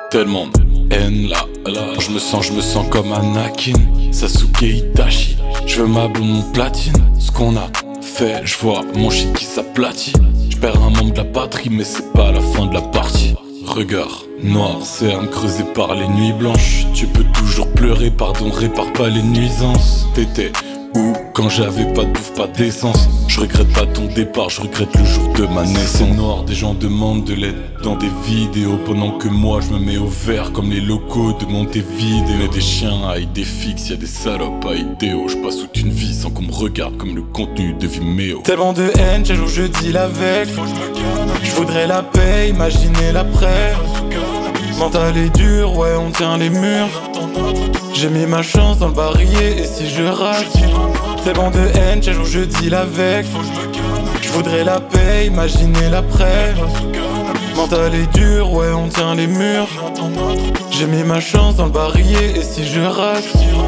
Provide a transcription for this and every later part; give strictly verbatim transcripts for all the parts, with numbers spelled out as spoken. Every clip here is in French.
Tellement de haine là, là. Je me sens, je me sens comme Anakin, Sasuke Itachi. Je veux ma blonde, mon platine. Ce qu'on a fait, je vois mon shit qui s'aplatit. Je perds un membre de la patrie, mais c'est pas la fin de la partie. Regard noir, cerne creusé par les nuits blanches. Tu peux toujours pleurer, pardon, répare pas les nuisances. T'étais où quand j'avais pas de bouffe, pas d'essence? Je regrette pas ton départ, je regrette le jour de ma naissance. C'est noir, des gens demandent de l'aide dans des vidéos, pendant que moi je me mets au vert comme les locaux de Montevideo. Y'a des chiens à idée fixe, y'a des salopes à idéo. Je passe toute une vie sans qu'on me regarde comme le contenu de Vimeo. Tellement de haine, j'ai joué, je deal avec. Je voudrais la paix, imaginer l'après. Mental est dur, ouais on tient les murs. J'ai mis ma chance dans le barillet, et si je rate? Tellement de haine, j'ai joué, je deal avec. Je voudrais la paix, imaginer l'après. Mental est dur, ouais on tient les murs. J'ai mis ma chance dans le barillet, et si je rate?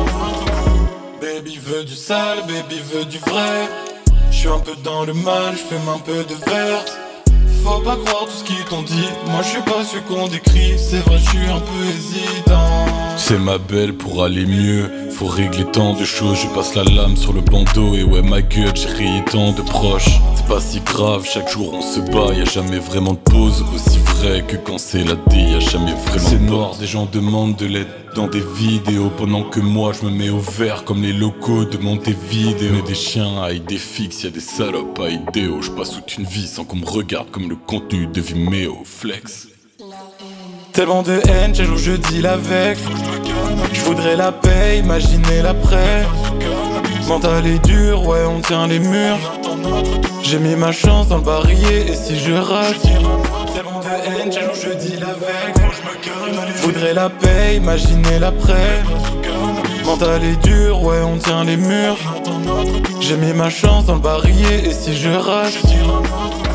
Baby veut du sale, baby veut du vrai. J'suis un peu dans le mal, j'fume un peu de verte. Faut pas croire tout ce qu'ils t'ont dit, moi j'suis pas ce qu'on décrit. C'est vrai j'suis un peu hésitant. C'est ma belle, pour aller mieux faut régler tant de choses. Je passe la lame sur le bandeau et ouais ma gueule, j'ai rayé tant de proches. C'est pas si grave, chaque jour on se bat, y'a jamais vraiment de pause. Aussi vrai que quand c'est la D, y'a jamais vraiment. C'est noir, des gens demandent de l'aide dans des vidéos, pendant que moi je me mets au vert comme les locaux de Montevideo. Y'a des chiens à idée fixe, y'a des salopes à idéo. Je passe toute une vie sans qu'on me regarde comme le contenu de Vimeo. Flex. Tellement de haine, j'ai joué, je deal avec. Je voudrais la paix, imaginer l'après. Mental est dur, ouais on tient les murs. J'ai mis ma chance dans le barillet, et si je rate? Tellement de haine, j'ai joué, je deal avec. Je voudrais la paix, imaginer l'après. Mental est dur, ouais on tient les murs. J'ai mis ma chance dans le barillet, et si je rate?